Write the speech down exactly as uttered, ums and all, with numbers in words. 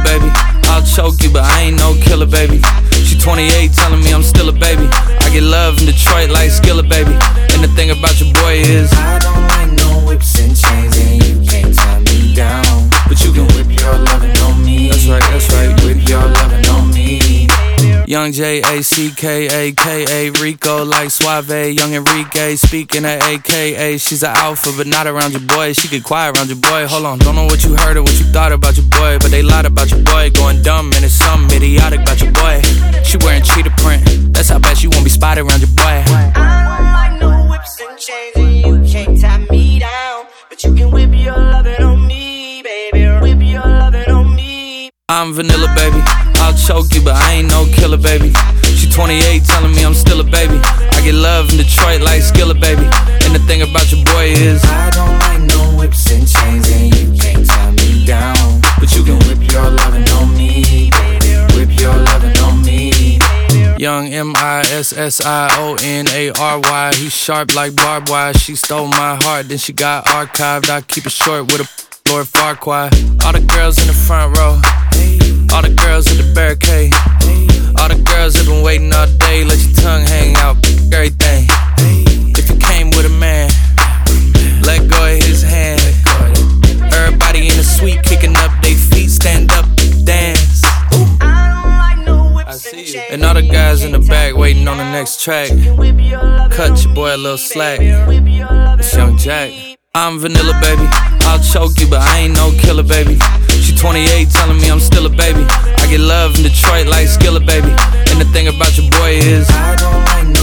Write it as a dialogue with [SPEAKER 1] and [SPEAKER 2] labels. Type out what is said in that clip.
[SPEAKER 1] baby. I'll choke you, but I ain't no killer, baby. She twenty-eight, telling me I'm still a baby. I get love in Detroit like Skillet, baby. And the thing about your boy is
[SPEAKER 2] I don't like no whips and chains, and you can't tie me down. But you can whip your lovin' on me.
[SPEAKER 1] That's right, that's right.
[SPEAKER 2] Whip your lovin' on me.
[SPEAKER 1] Young J A C K A K A Rico like Suave, Young Enrique speaking at A K A. She's an alpha but not around your boy. She get quiet around your boy. Hold on, don't know what you heard or what you thought about your boy, but they lied about your boy. Going dumb and it's something idiotic about your boy. She wearing cheetah print, that's how bad she won't be spotted around your boy.
[SPEAKER 3] I don't like no whips and chains, and you can't tie me down. But you can whip your lovin' on me, baby. Whip your lovin' on me.
[SPEAKER 1] I'm vanilla, baby. I'll choke you, but I ain't no killer, baby. She twenty-eight, telling me I'm still a baby. I get love in Detroit like Skillet, baby. And the thing about your boy is
[SPEAKER 2] I don't like no whips and chains, and you can't tie me down. But you can whip your lovin' on me, baby. Whip your lovin' on me.
[SPEAKER 1] Young M I S S I O N A R Y. He sharp like barbed wire. She stole my heart, then she got archived. I keep it short with a Lord Farquaad. All the girls in the front row, all the girls at the barricade, all the girls have been waiting all day. Let your tongue hang out, everything. If you came with a man, let go of his hand. Everybody in the suite kicking up their feet, stand up, dance. I see you. And all the guys in the back waiting on the next track. Cut your boy a little slack. It's Young Jack. I'm vanilla, baby. I'll choke you, but I ain't no killer, baby. She twenty-eight, telling me I'm still a baby. I get love in Detroit like Skillet, baby. And the thing about your boy is
[SPEAKER 2] I don't like no